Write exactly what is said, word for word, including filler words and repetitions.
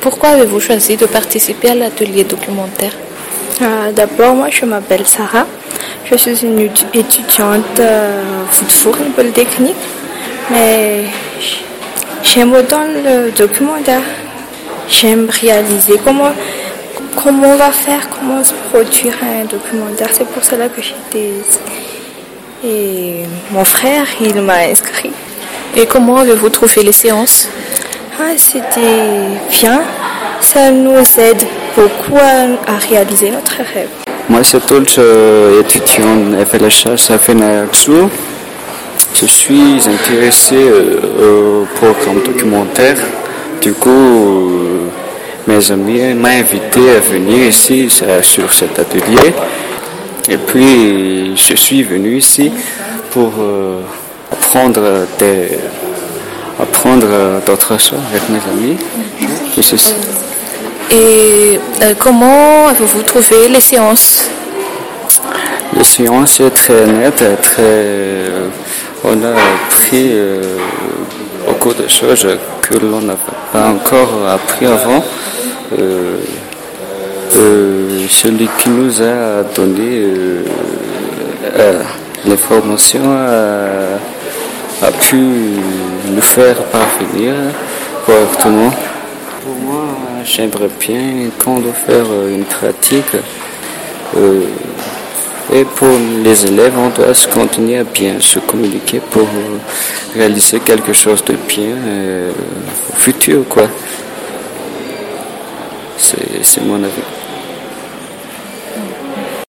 pourquoi avez-vous choisi de participer à l'atelier documentaire? Euh, D'abord, moi, je m'appelle Sarah. Je suis une étudiante euh, football polytechnique, mais j'aime autant le documentaire. J'aime réaliser comment, comment on va faire, comment se produire un documentaire. C'est pour cela que j'étais... Et mon frère, il m'a inscrit. Et comment avez-vous trouvé les séances? Ah, c'était bien. Ça nous aide beaucoup à, à réaliser notre rêve. Moi, c'est tout étudiant F L H A Safena-Aksu. Je suis intéressé au programme documentaire. Du coup, euh, mes amis m'ont invité à venir ici sur cet atelier. Et puis, je suis venu ici pour euh, apprendre des, apprendre d'autres choses avec mes amis. Et c'est ça. Et euh, comment avez-vous trouvé les séances? Les séances sont très nettes, très, euh, on a appris euh, beaucoup de choses que l'on n'a pas encore appris avant. Euh, euh, celui qui nous a donné euh, euh, l'information a, a pu nous faire parvenir correctement. Pour moi, j'aimerais bien qu'on doit faire une pratique. Euh, et pour les élèves, on doit se continuer à bien se communiquer pour réaliser quelque chose de bien euh, au futur, quoi. C'est, c'est mon avis.